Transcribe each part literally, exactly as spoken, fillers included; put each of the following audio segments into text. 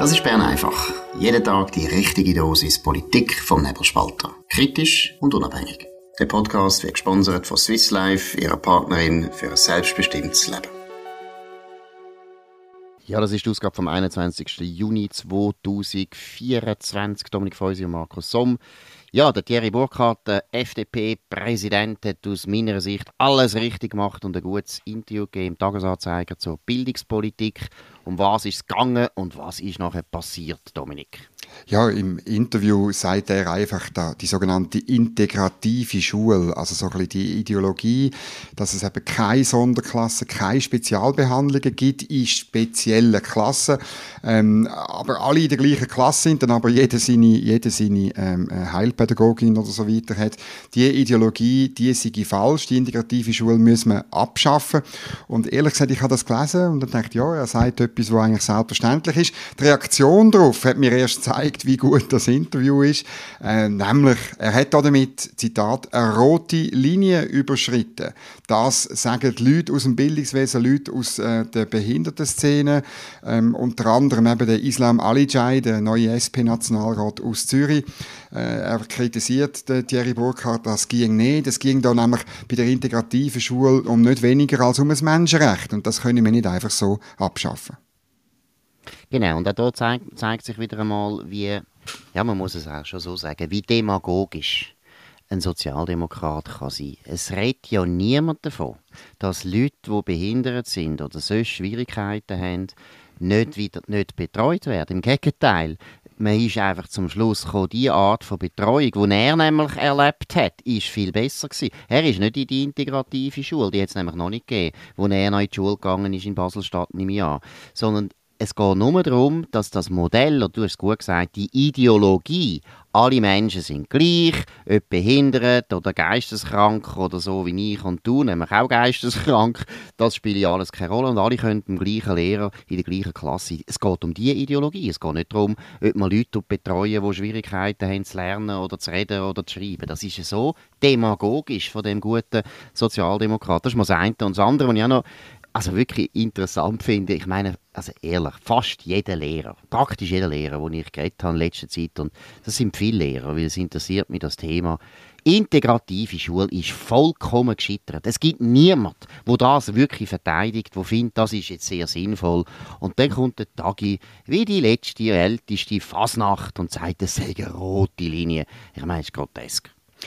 Das ist Bern einfach. Jeden Tag die richtige Dosis Politik vom Nebelspalter. Kritisch und unabhängig. Der Podcast wird gesponsert von Swiss Life, ihrer Partnerin für ein selbstbestimmtes Leben. Ja, das ist die Ausgabe vom einundzwanzigsten Juni zweitausendvierundzwanzig. Dominik Feusi und Markus Somm. Ja, der Thierry Burkhardt, der F D P-Präsident, hat aus meiner Sicht alles richtig gemacht und ein gutes Interview gegeben im Tagesanzeiger zur Bildungspolitik. Um was ist es gegangen und was ist nachher passiert, Dominik? Ja, im Interview sagt er einfach da, die sogenannte integrative Schule, also so ein bisschen die Ideologie, dass es eben keine Sonderklassen, keine Spezialbehandlungen gibt in speziellen Klassen, ähm, aber alle in der gleichen Klasse sind, dann aber jeder seine, jeder seine ähm, Heilpädagogin oder so weiter hat. Die Ideologie, die sei falsch, die integrative Schule müssen wir abschaffen. Und ehrlich gesagt, ich habe das gelesen und dann dachte, ja, er sagt etwas, was eigentlich selbstverständlich ist. Die Reaktion darauf hat mir erst gezeigt, wie gut das Interview ist. Äh, nämlich, er hat damit, Zitat, eine rote Linie überschritten. Das sagen die Leute aus dem Bildungswesen, Leute aus äh, der Behindertenszene, ähm, unter anderem eben der Islam Alijai, der neue S P-Nationalrat aus Zürich. Äh, er kritisiert den Thierry Burkhardt, das ging nicht. Es ging da nämlich bei der integrativen Schule um nicht weniger als um ein Menschenrecht. Und das können wir nicht einfach so abschaffen. Genau, und auch hier zeigt, zeigt sich wieder einmal, wie, ja, man muss es auch schon so sagen, wie demagogisch ein Sozialdemokrat kann sein. Es redet ja niemand davon, dass Leute, die behindert sind oder sonst Schwierigkeiten haben, nicht, wieder, nicht betreut werden. Im Gegenteil, man ist einfach zum Schluss gekommen, die Art von Betreuung, die er nämlich erlebt hat, ist viel besser gewesen. Er ist nicht in die integrative Schule, die hat es nämlich noch nicht gegeben, wo er noch in die Schule gegangen ist in Basel-Stadt im Jahr, sondern es geht nur darum, dass das Modell, oder du hast es gut gesagt, die Ideologie, alle Menschen sind gleich, ob behindert oder geisteskrank oder so wie ich und du, nämlich auch geisteskrank, das spielt ja alles keine Rolle und alle können beim gleichen Lehrer in der gleichen Klasse. Es geht um diese Ideologie, es geht nicht darum, ob man Leute betreuen, die Schwierigkeiten haben zu lernen oder zu reden oder zu schreiben. Das ist so demagogisch von dem guten Sozialdemokrat. Das ist mal das eine. Und das andere, was ich auch noch also wirklich interessant finde, ich meine, also ehrlich, fast jeder Lehrer, praktisch jeder Lehrer, den ich geredet habe in letzter Zeit, und das sind viele Lehrer, weil es interessiert mich das Thema, integrative Schule ist vollkommen gescheitert. Es gibt niemanden, der das wirklich verteidigt, der findet, das ist jetzt sehr sinnvoll. Und dann kommt der Tagi, wie die letzte, älteste Fasnacht und sagt, es sei eine rote Linie. Ich meine, es ist grotesk.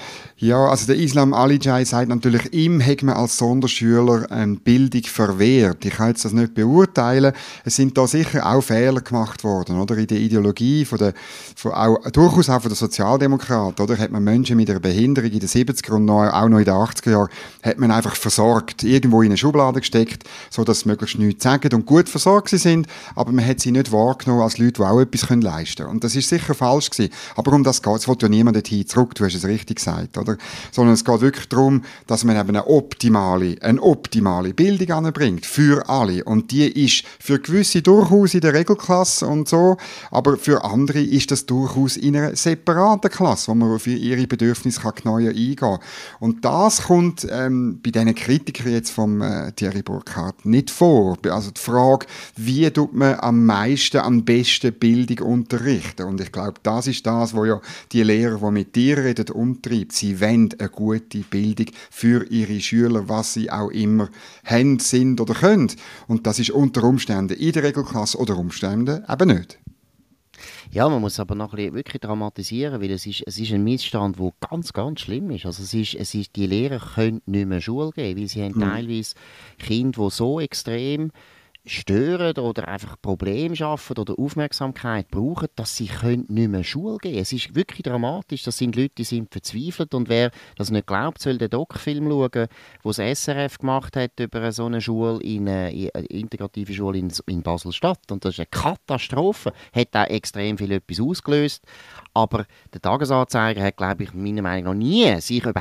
Ja, also der Islam Alijai sagt natürlich, ihm hat man als Sonderschüler ähm, Bildung verwehrt. Ich kann jetzt das nicht beurteilen. Es sind da sicher auch Fehler gemacht worden, oder? In der Ideologie von der, von auch, durchaus auch von der Sozialdemokraten, oder? Hat man Menschen mit einer Behinderung in den siebziger und noch, auch noch in den achtziger Jahren, hat man einfach versorgt, irgendwo in eine Schublade gesteckt, so dass sie möglichst nichts sagen und gut versorgt sie sind, aber man hat sie nicht wahrgenommen als Leute, die auch etwas leisten können. Und das ist sicher falsch gewesen. Aber um das geht es, will ja niemand dorthin zurück, du hast es richtig gesagt, oder? Sondern es geht wirklich darum, dass man eben eine optimale, eine optimale Bildung anbringt für alle. Und die ist für gewisse durchaus in der Regelklasse und so, aber für andere ist das durchaus in einer separaten Klasse, wo man auf ihre Bedürfnisse kann genauer eingehen kann. Und das kommt ähm, bei diesen Kritikern jetzt vom äh, Thierry Burkhardt nicht vor. Also die Frage, wie tut man am meisten, am besten Bildung unterrichten? Und ich glaube, das ist das, was ja die Lehrer, die mit dir reden, umtreibt. Sie wollen eine gute Bildung für ihre Schüler, was sie auch immer haben, sind oder können. Und das ist unter Umständen in der Regelklasse oder Umständen eben nicht. Ja, man muss aber noch ein bisschen wirklich dramatisieren, weil es ist, es ist ein Missstand, der ganz, ganz schlimm ist. Also es ist, es ist, die Lehrer können nicht mehr Schule geben, weil sie haben mhm. teilweise Kinder, die so extrem stören oder einfach Probleme schaffen oder Aufmerksamkeit brauchen, dass sie können nicht mehr Schule gehen können. Es ist wirklich dramatisch. Das sind Leute, die sind verzweifelt. Und wer das nicht glaubt, soll den Doc-Film schauen, den das S R F gemacht hat über so eine Schule, in eine, in eine integrative Schule in, in Basel-Stadt. Und das ist eine Katastrophe. Hat auch extrem viel etwas ausgelöst. Aber der Tagesanzeiger hat, glaube ich, meiner Meinung nach nie sich überhaupt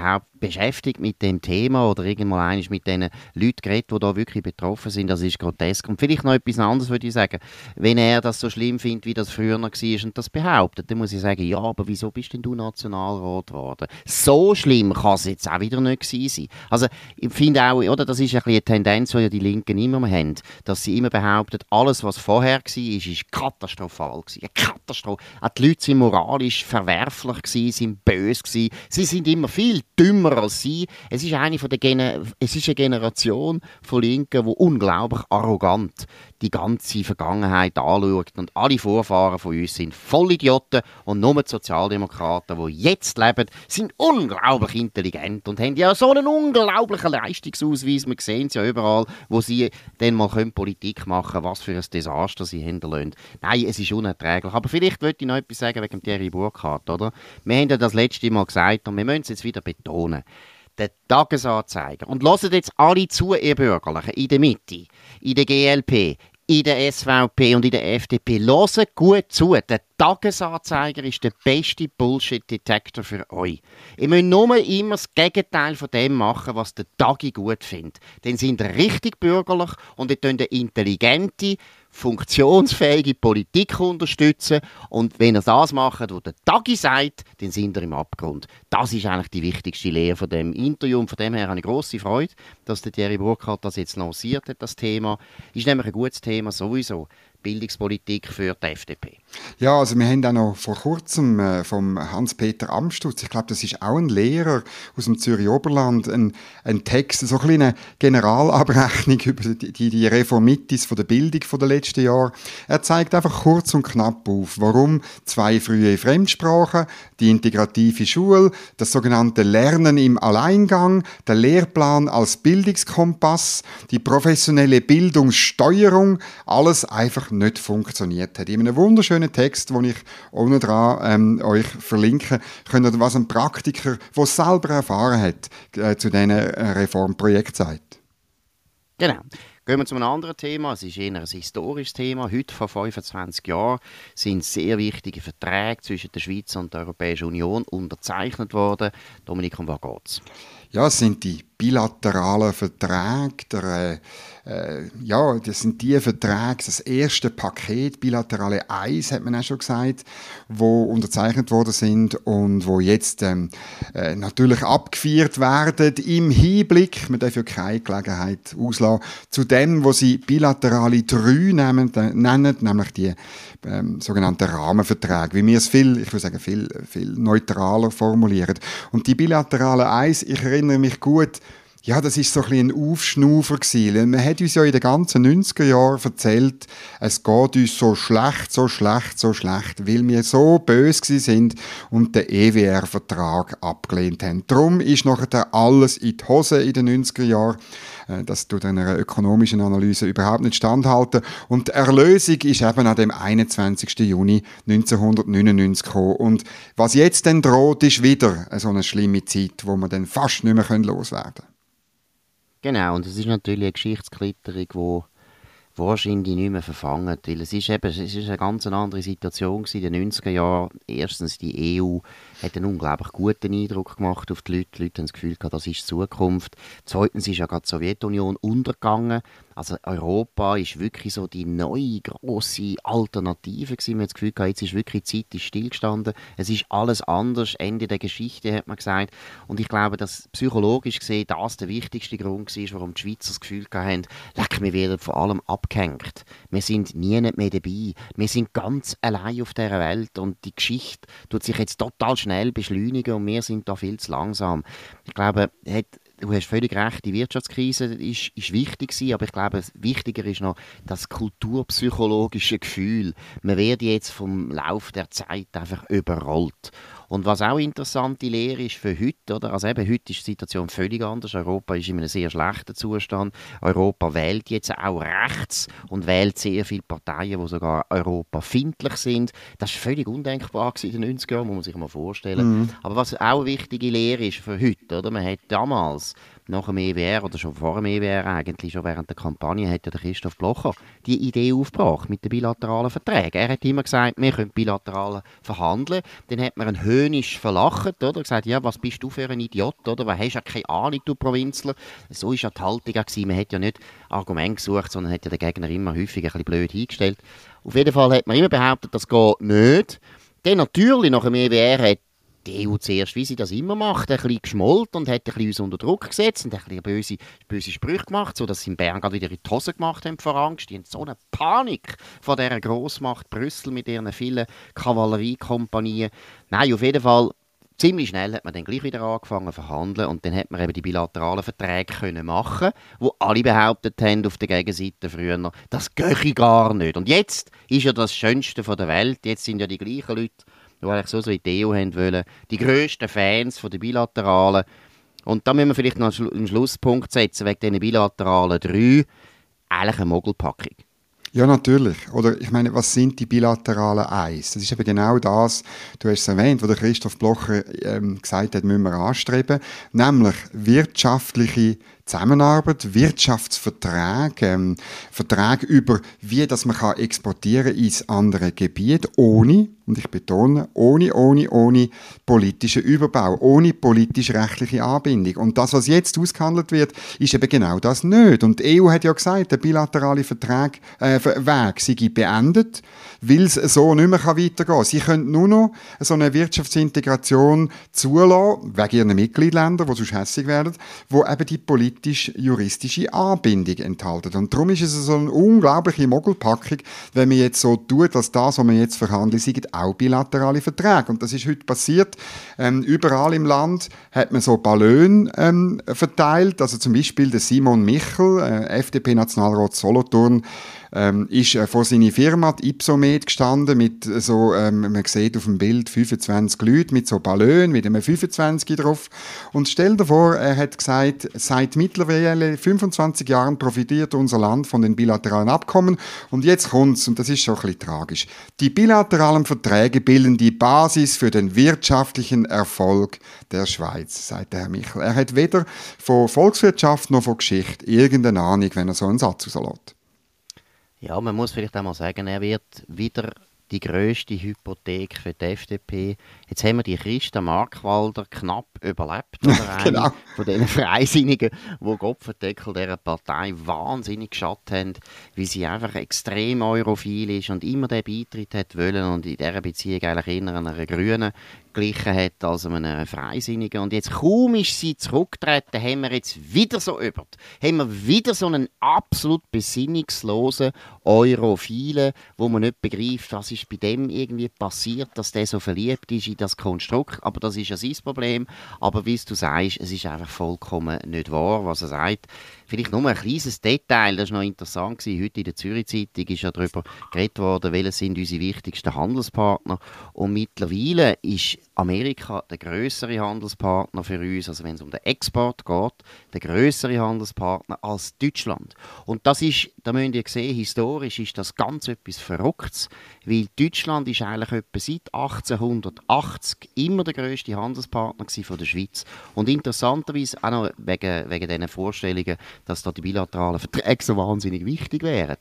beschäftigt mit dem Thema oder irgendwann einmal mit den Leuten geredet, die da wirklich betroffen sind. Das ist grotesk. Und vielleicht noch etwas anderes würde ich sagen. Wenn er das so schlimm findet, wie das früher noch war und das behauptet, dann muss ich sagen, ja, aber wieso bist denn du Nationalrat geworden? So schlimm kann es jetzt auch wieder nicht gewesen sein. Also ich finde auch, oder, das ist ein bisschen eine Tendenz, die ja die Linken immer haben, dass sie immer behaupten, alles, was vorher war, ist, ist katastrophal gewesen. Eine Katastrophe. Auch die Leute sind moralisch verwerflich gewesen, sind böse gewesen. Sie sind immer viel dümmer als sie. Es ist eine, von der Gene- es ist eine Generation von Linken, die unglaublich arrogant die ganze Vergangenheit anschaut. Und alle Vorfahren von uns sind Vollidioten und nur die Sozialdemokraten, die jetzt leben, sind unglaublich intelligent und haben ja so einen unglaublichen Leistungsausweis. Wir sehen es ja überall, wo sie dann mal können Politik machen können, was für ein Desaster sie hinterlassen. Nein, es ist unerträglich. Aber vielleicht wollte ich noch etwas sagen wegen Thierry Burkhardt, oder? Wir haben ja das letzte Mal gesagt und wir müssen es jetzt wieder betonen. Der Tagesanzeiger. Und hört jetzt alle zu, ihr Bürgerlichen, in der Mitte, in der G L P, in der S V P und in der F D P. Hört gut zu. Der Tagesanzeiger ist der beste Bullshit-Detektor für euch. Ihr müsst nur immer das Gegenteil von dem machen, was der Tagi gut findet. Dann sind ihr richtig bürgerlich und ihr könnt eine intelligente, funktionsfähige Politik unterstützen. Und wenn ihr das macht, was der Tagi sagt, dann sind ihr im Abgrund. Das ist eigentlich die wichtigste Lehre von dem Interview. Und von dem her habe ich grosse Freude, dass der Thierry Burkhardt das jetzt lanciert hat, das Thema. Ist nämlich ein gutes Thema sowieso. Bildungspolitik für die F D P. Ja, also wir haben auch noch vor kurzem äh, vom Hans-Peter Amstutz, ich glaube, das ist auch ein Lehrer aus dem Zürich Oberland, ein, ein Text, so ein eine Generalabrechnung über die, die, die Reformitis von der Bildung von den letzten Jahren. Er zeigt einfach kurz und knapp auf, warum zwei frühe Fremdsprachen, die integrative Schule, das sogenannte Lernen im Alleingang, der Lehrplan als Bildungskompass, die professionelle Bildungssteuerung, alles einfach nicht funktioniert hat. In einem wunderschönen Text, den ich unten dran ähm, euch verlinke, könnt ihr, was ein Praktiker, der es selber erfahren hat, äh, zu diesen äh, Reformprojekten sagt. Genau. Gehen wir zu einem anderen Thema. Es ist eher ein historisches Thema. Heute, vor fünfundzwanzig Jahren, sind sehr wichtige Verträge zwischen der Schweiz und der Europäischen Union unterzeichnet worden. Dominik, um was geht's? Ja, es sind die bilateralen Verträge, der, äh, ja, das sind die Verträge, das erste Paket, bilaterale Eins, hat man auch schon gesagt, wo unterzeichnet worden sind und wo jetzt ähm, äh, natürlich abgefeiert werden im Hinblick, man darf ja keine Gelegenheit auslassen, zu dem, was sie bilaterale drei nennen, äh, nennen nämlich die ähm, sogenannten Rahmenverträge, wie wir es viel, ich würde sagen, viel, viel neutraler formulieren. Und die bilaterale Eins, ich erinnere mich gut, ja, das ist so ein bisschen ein Aufschnaufer gewesen. Man hat uns ja in den ganzen neunziger Jahren erzählt, es geht uns so schlecht, so schlecht, so schlecht, weil wir so böse gewesen sind und den E W R-Vertrag abgelehnt haben. Darum ist nachher alles in die Hose in den neunziger Jahren. Das tut einer ökonomischen Analyse überhaupt nicht standhalten. Und die Erlösung ist eben an dem einundzwanzigsten Juni neunzehnhundertneunundneunzig gekommen. Und was jetzt dann droht, ist wieder so eine schlimme Zeit, wo wir dann fast nicht mehr loswerden können. Genau, und es ist natürlich eine Geschichtsklitterung, die wahrscheinlich nicht mehr verfangen, weil es ist eben, es ist eine ganz andere Situation in den neunziger Jahren. Erstens, die E U hat einen unglaublich guten Eindruck gemacht auf die Leute. Die Leute haben das Gefühl gehabt, das ist die Zukunft. Zweitens ist ja gerade die Sowjetunion untergegangen. Also Europa ist wirklich so die neue, grosse Alternative gewesen. Man hat das Gefühl gehabt, jetzt ist wirklich die Zeit ist stillgestanden. Es ist alles anders, Ende der Geschichte, hat man gesagt. Und ich glaube, dass psychologisch gesehen das der wichtigste Grund war, warum die Schweizer das Gefühl hatten, leck, wir werden vor allem abgehängt. Wir sind nie mehr dabei. Wir sind ganz allein auf dieser Welt und die Geschichte tut sich jetzt total schnell beschleunigen und wir sind da viel zu langsam. Ich glaube, hat Du hast völlig recht, die Wirtschaftskrise ist, ist wichtig gewesen, aber ich glaube, wichtiger ist noch das kulturpsychologische Gefühl. Man wird jetzt vom Lauf der Zeit einfach überrollt. Und was auch interessante Lehre ist für heute, oder? Also eben, heute ist die Situation völlig anders. Europa ist in einem sehr schlechten Zustand. Europa wählt jetzt auch rechts und wählt sehr viele Parteien, die sogar europafeindlich sind. Das war völlig undenkbar in den neunziger Jahren, muss man sich mal vorstellen. Mhm. Aber was auch eine wichtige Lehre ist für heute, oder? Man hat damals nach dem E W R oder schon vor dem E W R eigentlich, schon während der Kampagne, hat ja der Christoph Blocher die Idee aufgebracht mit den bilateralen Verträgen. Er hat immer gesagt, wir können bilateral verhandeln, dann hat man einen höhnisch verlacht, oder? Gesagt, ja, was bist du für ein Idiot, oder? Was hast du ja keine Ahnung, du Provinzler? So war ja die Haltung gewesen. Man hat ja nicht Argumente gesucht, sondern hat ja den Gegner immer häufig ein bisschen blöd hingestellt. Auf jeden Fall hat man immer behauptet, das geht nicht. Dann natürlich, nach dem E W R hat die E U zuerst, wie sie das immer macht, ein bisschen geschmollt und hat ein bisschen uns unter Druck gesetzt und ein bisschen böse, böse Sprüche gemacht, sodass sie in Bern gerade wieder in die Hose gemacht haben vor Angst. Die haben so eine Panik vor dieser Grossmacht Brüssel mit ihren vielen Kavalleriekompanien. Nein, auf jeden Fall, ziemlich schnell hat man dann gleich wieder angefangen zu verhandeln und dann hat man eben die bilateralen Verträge können machen, wo alle behauptet haben auf der Gegenseite früher, das gehe gar nicht. Und jetzt ist ja das Schönste von der Welt, jetzt sind ja die gleichen Leute, die eigentlich so, so in die E U haben wollen, die grössten Fans von den Bilateralen. Und da müssen wir vielleicht noch einen Schlusspunkt setzen, wegen diesen Bilateralen drei, eigentlich eine Mogelpackung. Ja, natürlich. Oder ich meine, was sind die bilateralen Eins? Das ist eben genau das, du hast es erwähnt, was der Christoph Blocher ähm, gesagt hat, müssen wir anstreben, nämlich wirtschaftliche Zusammenarbeit, Wirtschaftsverträge, ähm, Verträge über, wie das man kann exportieren ins andere Gebiet, ohne, und ich betone, ohne, ohne, ohne politischen Überbau, ohne politisch-rechtliche Anbindung. Und das, was jetzt ausgehandelt wird, ist eben genau das nicht. Und die E U hat ja gesagt, der bilaterale Vertrag, äh, Weg sei beendet, weil es so nicht mehr weitergehen kann. Sie können nur noch so eine Wirtschaftsintegration zulassen, wegen ihren Mitgliedsländern, die sonst hässig werden, wo eben die politisch-juristische Anbindung enthalten. Und darum ist es so eine unglaubliche Mogelpackung, wenn man jetzt so tut, dass das, was man jetzt verhandelt, sind auch bilaterale Verträge. Und das ist heute passiert. Ähm, überall im Land hat man so Ballone ähm, verteilt. Also zum Beispiel der Simon Michel, äh, F D P-Nationalrat Solothurn, Ähm, ist äh, vor seiner Firma, die Ipsomed, gestanden mit so, ähm, man sieht auf dem Bild fünfundzwanzig Leute mit so Ballon, mit einem fünfundzwanzig drauf. Und stell dir vor, er hat gesagt, seit mittlerweile fünfundzwanzig Jahren profitiert unser Land von den bilateralen Abkommen. Und jetzt kommt's, und das ist schon ein bisschen tragisch. Die bilateralen Verträge bilden die Basis für den wirtschaftlichen Erfolg der Schweiz, sagt der Herr Michel. Er hat weder von Volkswirtschaft noch von Geschichte irgendeine Ahnung, wenn er so einen Satz rauslässt. Ja, man muss vielleicht einmal sagen, er wird wieder die grösste Hypothek für die F D P. Jetzt haben wir die Christa Markwalder knapp überlebt. Oder Genau. eine von diesen Freisinnigen, die Kopfendeckel dieser Partei wahnsinnig geschadet haben, weil sie einfach extrem europhil ist und immer den Beitritt hat wollen und in dieser Beziehung eigentlich eher einer Grünen glichen hat als einem Freisinnigen. Und jetzt kaum ist sie zurückgetreten, haben wir jetzt wieder so über. Haben wir wieder so einen absolut besinnungslosen Europhilen, wo man nicht begreift, was ist bei dem irgendwie passiert, dass der so verliebt ist in das Konstrukt. Aber das ist ja sein Problem. Aber wie du sagst, es ist einfach vollkommen nicht wahr, was er sagt. Vielleicht nur ein kleines Detail, das war noch interessant gewesen. Heute in der Zürich-Zeitung ist ja darüber geredet worden, welche sind unsere wichtigsten Handelspartner. Und mittlerweile ist Amerika der grössere Handelspartner für uns, also wenn es um den Export geht, der grössere Handelspartner als Deutschland. Und das ist, da müsst ihr sehen, historisch ist das ganz etwas Verrücktes, weil Deutschland ist eigentlich etwa seit achtzehnhundertachtzig immer der grösste Handelspartner von der Schweiz. Und interessanterweise auch noch wegen, wegen diesen Vorstellungen, dass da die bilateralen Verträge so wahnsinnig wichtig wären.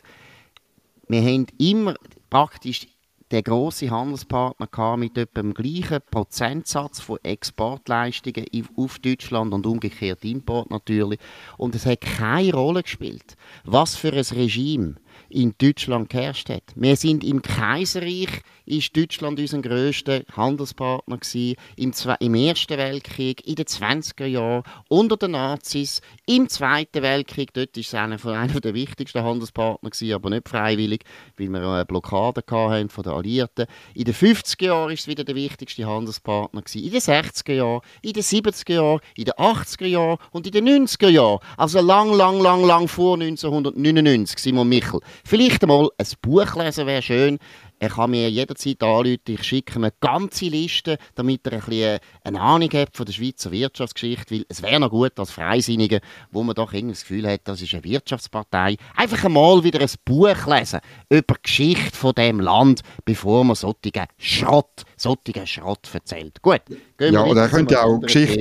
Wir haben immer praktisch den grossen Handelspartner gehabt mit etwa dem gleichen Prozentsatz von Exportleistungen auf Deutschland und umgekehrt Import natürlich. Und es hat keine Rolle gespielt, was für ein Regime in Deutschland geherrscht hat. Wir sind im Kaiserreich, ist Deutschland unser grösster Handelspartner gewesen, im, Zwe- im Ersten Weltkrieg, in den zwanziger Jahren, unter den Nazis, im Zweiten Weltkrieg, dort war es einer, einer der wichtigsten Handelspartner gewesen, aber nicht freiwillig, weil wir eine Blockade hatten von den Alliierten. In den fünfziger Jahren war es wieder der wichtigste Handelspartner gewesen, in den sechziger Jahren, in den siebziger Jahren, in den achtziger Jahren und in den neunziger Jahren. Also lang, lang, lang, lang vor neunzehnhundertneunundneunzig, Simon Michel. Vielleicht einmal ein Buch lesen wäre schön. Er kann mir jederzeit anrufen, ich schicke ihm eine ganze Liste, damit er ein bisschen eine Ahnung hat von der Schweizer Wirtschaftsgeschichte, weil es wäre noch gut als Freisinnige, wo man doch irgendwie das Gefühl hat, das ist eine Wirtschaftspartei, einfach einmal wieder ein Buch lesen über die Geschichte von diesem Land, bevor man solchen Schrott, solchen Schrott erzählt. Gut, gehen wir ja, oder er könnte auch Geschichte,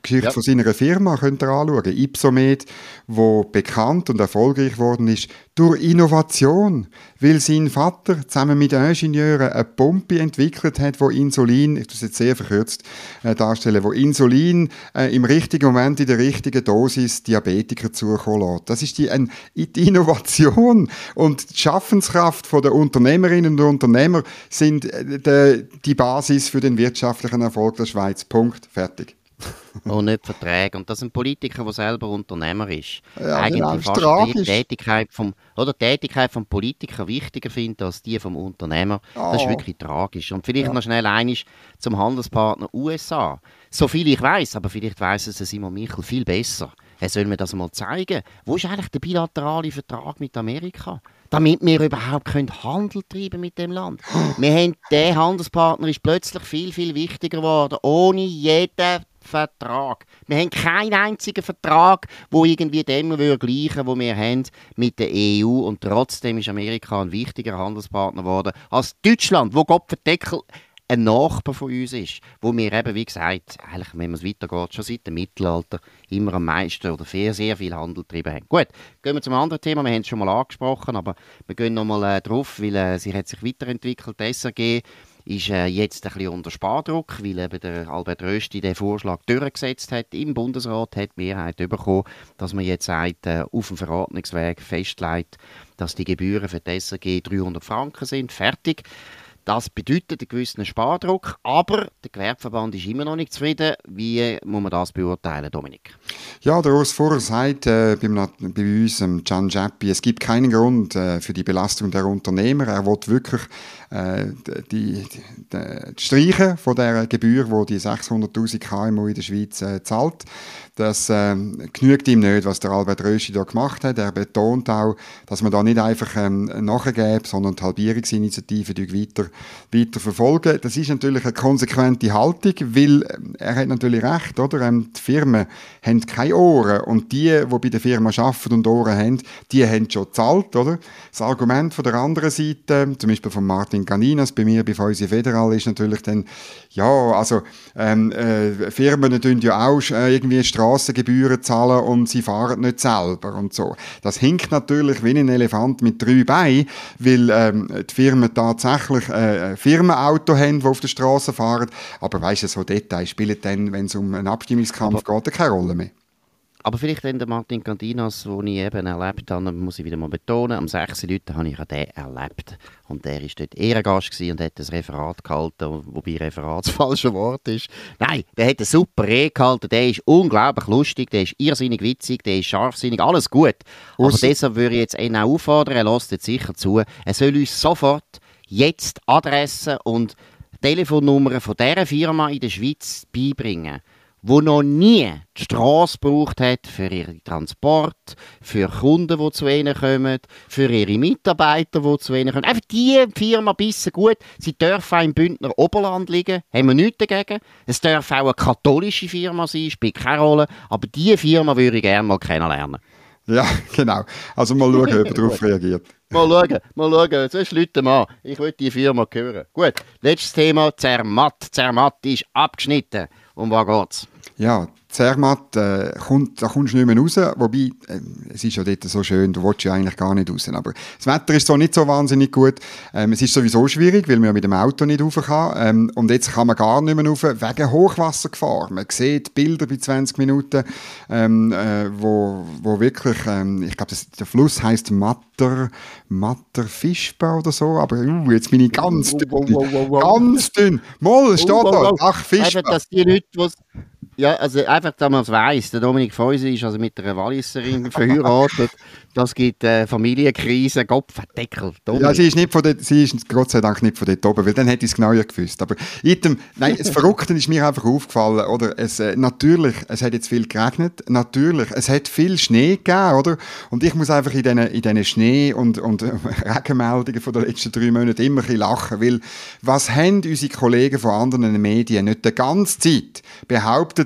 Geschichte Ja. von seiner Firma könnt ihr anschauen. Ypsomed, wo bekannt und erfolgreich geworden ist durch Innovation, weil sein Vater zusammen mit Ingenieuren eine Pumpe entwickelt hat, wo Insulin, ich tue es jetzt sehr verkürzt äh, darstellen, wo Insulin äh, im richtigen Moment in der richtigen Dosis Diabetiker zukommen lässt. Das ist die, ein, die Innovation und die Schaffenskraft von der Unternehmerinnen und Unternehmer sind äh, de, die Basis für den wirtschaftlichen Erfolg der Schweiz. Punkt. Fertig. Und nicht Verträge. Und dass ein Politiker, der selber Unternehmer ist, Ja, eigentlich genau, fast tragisch. die Tätigkeit vom, oder die Tätigkeit vom Politiker wichtiger findet als die vom Unternehmer. Oh. Das ist wirklich tragisch. Und vielleicht Ja. noch schnell einiges zum Handelspartner U S A. So viel ich weiß, aber vielleicht weiss es Simon Michel viel besser. Er soll mir das mal zeigen. Wo ist eigentlich der bilaterale Vertrag mit Amerika? Damit wir überhaupt können Handel treiben mit dem Land. Wir haben, der Handelspartner ist plötzlich viel, viel wichtiger geworden. Ohne jeden Vertrag. Wir haben keinen einzigen Vertrag, wo irgendwie dem würde gleichen, wo wir haben mit der E U. Und trotzdem ist Amerika ein wichtiger Handelspartner geworden als Deutschland, wo Gott verdeckel ein Nachbar von uns ist, wo wir eben, wie gesagt, eigentlich, wenn es weitergeht, schon seit dem Mittelalter immer am meisten oder sehr, sehr viel Handel getrieben haben. Gut, gehen wir zum anderen Thema. Wir haben es schon mal angesprochen, aber wir gehen nochmal äh, drauf, weil äh, sie hat sich weiterentwickelt. Die S R G ist äh, jetzt ein bisschen unter Spardruck, weil eben der Albert Rösti den Vorschlag durchgesetzt hat. Im Bundesrat hat die Mehrheit bekommen, dass man jetzt sagt, äh, auf dem Verordnungsweg festlegt, dass die Gebühren für die S R G dreihundert Franken sind. Fertig. Das bedeutet einen gewissen Spardruck, aber der Gewerbeverband ist immer noch nicht zufrieden. Wie muss man das beurteilen, Dominik? Ja, der Urs Furrer sagt äh, beim, bei uns, ähm, Gian Giappi, es gibt keinen Grund äh, für die Belastung der Unternehmer. Er will wirklich äh, die, die, die Streichen von der Gebühr, die die sechshunderttausend K M U in der Schweiz äh, zahlt. Das äh, genügt ihm nicht, was der Albert Rösti da gemacht hat. Er betont auch, dass man da nicht einfach ähm, nachgeben, sondern die Halbierungsinitiative weiter, weiter verfolgen. Das ist natürlich eine konsequente Haltung, weil äh, er hat natürlich recht, oder? Ähm, die Firmen haben keine Ohren und die, die bei der Firma arbeiten und Ohren haben, die haben schon gezahlt, oder? Das Argument von der anderen Seite, zum Beispiel von Martin Ganinas, bei mir, bei Feusi Federal, ist natürlich dann, ja, also ähm, äh, Firmen tun ja auch äh, irgendwie Strassengebühren zahlen und sie fahren nicht selber und so. Das hinkt natürlich wie ein Elefant mit drei Beinen, weil ähm, die Firmen tatsächlich äh, ein Firmenauto haben, die auf der Straße fahren, aber weisst du, so Details spielen dann, wenn es um einen Abstimmungskampf aber geht, keine Rolle mehr. Aber vielleicht dann der Martin Candinas, den ich eben erlebt habe, muss ich wieder mal betonen, am sechs Leuten habe ich den erlebt. Und der war dort Ehrengast und hat ein Referat gehalten, wobei Referat das falsche Wort ist. Nein, der hat eine super Rede gehalten, der ist unglaublich lustig, der ist irrsinnig witzig, der ist scharfsinnig, alles gut. Aber Aus- deshalb würde ich jetzt ihn auch auffordern, er lässt jetzt sicher zu, er soll uns sofort jetzt Adressen und Telefonnummern von dieser Firma in der Schweiz beibringen, wo noch nie die Strasse gebraucht hat für ihren Transport, für Kunden, die zu ihnen kommen, für ihre Mitarbeiter, die zu ihnen kommen. Einfach die Firma bissen gut. Sie dürfen auch im Bündner Oberland liegen, haben wir nichts dagegen. Es darf auch eine katholische Firma sein, spielt keine Rolle. Aber diese Firma würde ich gerne mal kennenlernen. Ja, genau. Also mal schauen, ob er darauf reagiert. Mal schauen, mal schauen. Sonst Leute mal. Ich will die Firma hören. Gut, letztes Thema, Zermatt. Zermatt ist abgeschnitten. Um was geht's? Ja, Zermatt, äh, kommt, da kommst du nicht mehr raus, wobei, äh, es ist ja dort so schön, du willst ja eigentlich gar nicht raus, aber das Wetter ist so nicht so wahnsinnig gut, ähm, es ist sowieso schwierig, weil man ja mit dem Auto nicht rauf kann, ähm, und jetzt kann man gar nicht mehr rauf, wegen Hochwassergefahr. Man sieht Bilder bei zwanzig Minuten, ähm, äh, wo, wo wirklich, ähm, ich glaube, der Fluss heisst Matter, Matter Fischbau oder so, aber uh, jetzt bin ich ganz dünn, wow, wow, wow, wow. ganz dünn, Moll, steht wow, wow, da, wow. ach, Fischbau. Einfach, dass die Leute, die ja, also einfach, dass man es weiss, der Dominik Feusi ist also mit einer Walliserin verheiratet. Das gibt äh, Familienkrise, Kopfdeckel. Ja, sie ist, nicht von dort, sie ist Gott sei Dank nicht von dort oben, weil dann hätte ich es genauer gewusst. Aber item, nein, das Verrückte ist mir einfach aufgefallen, oder? Es, äh, natürlich, es hat jetzt viel geregnet, natürlich, es hat viel Schnee gegeben, oder? Und ich muss einfach in diesen in diesen Schnee- und, und äh, Regenmeldungen von den letzten drei Monaten immer ein bisschen lachen, weil was haben unsere Kollegen von anderen Medien nicht die ganze Zeit behauptet,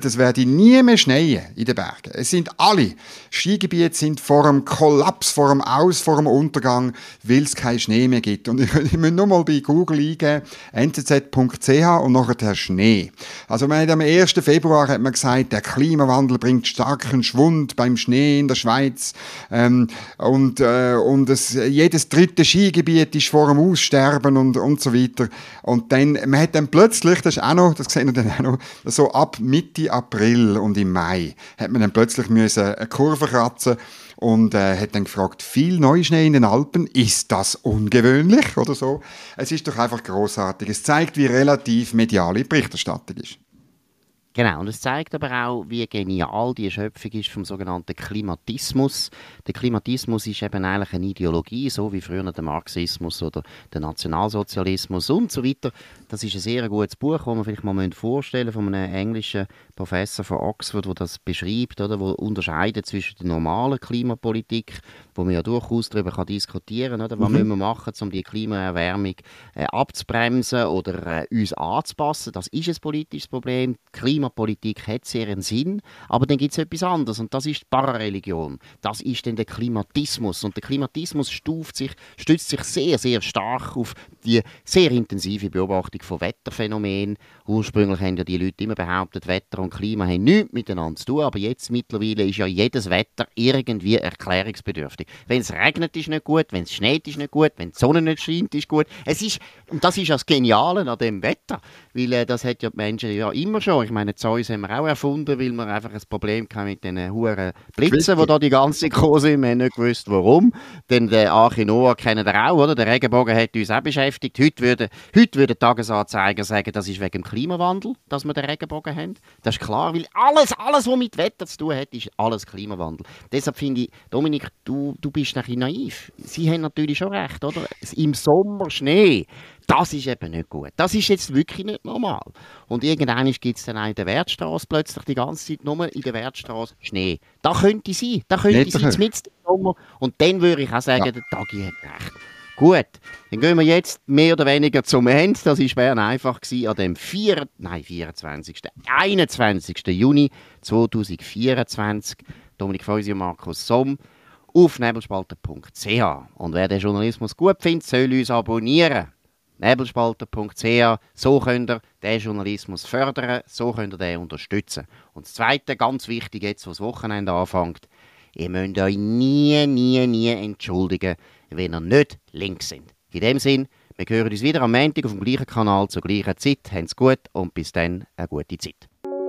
gemeldet, es werde nie mehr schneien in den Bergen. Es sind alle Skigebiete sind vor dem Kollaps, vor dem Aus, vor dem Untergang, weil es keinen Schnee mehr gibt. Und ich, ich muss nur mal bei Google eingeben, n z z punkt c h und nachher der Schnee. Also man hat am ersten Februar hat man gesagt, der Klimawandel bringt starken Schwund beim Schnee in der Schweiz. Ähm, und äh, und es, jedes dritte Skigebiet ist vor dem Aussterben und, und so weiter. Und dann, man hat dann plötzlich, das ist auch noch, das sehen wir dann auch noch, so ab Mitte April und im Mai hat man dann plötzlich müssen eine Kurve kratzen und äh, hat dann gefragt, viel Neuschnee in den Alpen, ist das ungewöhnlich oder so? Es ist doch einfach grossartig. Es zeigt, wie relativ mediale Berichterstattung ist. Genau, und es zeigt aber auch, wie genial die Schöpfung ist vom sogenannten Klimatismus. Der Klimatismus ist eben eigentlich eine Ideologie, so wie früher der Marxismus oder der Nationalsozialismus und so weiter. Das ist ein sehr gutes Buch, das man vielleicht mal vorstellen müssen, von einem englischen Professor von Oxford, der das beschreibt, oder, wo unterscheidet zwischen der normalen Klimapolitik, wo man ja durchaus darüber kann diskutieren kann, oder, was mhm. müssen wir machen, um die Klimaerwärmung äh, abzubremsen oder äh, uns anzupassen. Das ist ein politisches Problem. Klima Klimapolitik hat sehr einen Sinn, aber dann gibt es etwas anderes und das ist die Parareligion. Das ist dann der Klimatismus und der Klimatismus stuft sich, stützt sich sehr, sehr stark auf die sehr intensive Beobachtung von Wetterphänomenen. Ursprünglich haben ja die Leute immer behauptet, Wetter und Klima haben nichts miteinander zu tun, aber jetzt mittlerweile ist ja jedes Wetter irgendwie erklärungsbedürftig. Wenn es regnet, ist nicht gut, wenn es schneit, ist nicht gut, wenn die Sonne nicht scheint, ist gut. Es ist, und das ist ja das Geniale an dem Wetter, weil äh, das hat ja die Menschen ja immer schon, ich meine, Zeus haben wir auch erfunden, weil wir einfach ein Problem hatten mit den huren Blitzen, die da die ganze Zeit gekommen sind. Wir haben nicht gewusst, warum. Denn den Arche Noah kennen wir auch, oder? Der Regenbogen hat uns auch beschäftigt. Heute würden, heute würden Tagesanzeiger sagen, das ist wegen dem Klimawandel, dass wir den Regenbogen haben. Das ist klar, weil alles, alles, was mit Wetter zu tun hat, ist alles Klimawandel. Deshalb finde ich, Dominik, du, du bist ein bisschen naiv. Sie haben natürlich schon recht, oder? Im Sommer Schnee. Das ist eben nicht gut. Das ist jetzt wirklich nicht normal. Und irgendwann gibt es dann auch in der Wertstraße plötzlich die ganze Zeit nur in der Wertstraße Schnee. Da könnte sein. Da könnte sein, mitten im Sommer. Und dann würde ich auch sagen, ja. Der Tagi hat recht. Gut, dann gehen wir jetzt mehr oder weniger zum Ende. Das war Bern einfach gewesen, an dem vier, nein, vierundzwanzigsten einundzwanzigsten Juni zweitausendvierundzwanzig. Dominik Feusi und Markus Somm auf nebelspalter punkt c h. Und wer den Journalismus gut findet, soll uns abonnieren. nebelspalter punkt c h. So könnt ihr den Journalismus fördern, so könnt ihr den unterstützen. Und das Zweite, ganz wichtig, jetzt, wo das Wochenende anfängt, ihr müsst euch nie, nie, nie entschuldigen, wenn ihr nicht links sind. In dem Sinn, wir hören uns wieder am Montag auf dem gleichen Kanal zur gleichen Zeit. Habt's gut und bis dann eine gute Zeit.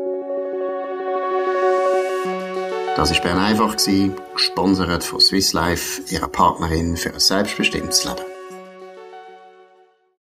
Das war Bern einfach, gesponsert von Swiss Life, ihrer Partnerin für ein selbstbestimmtes Leben.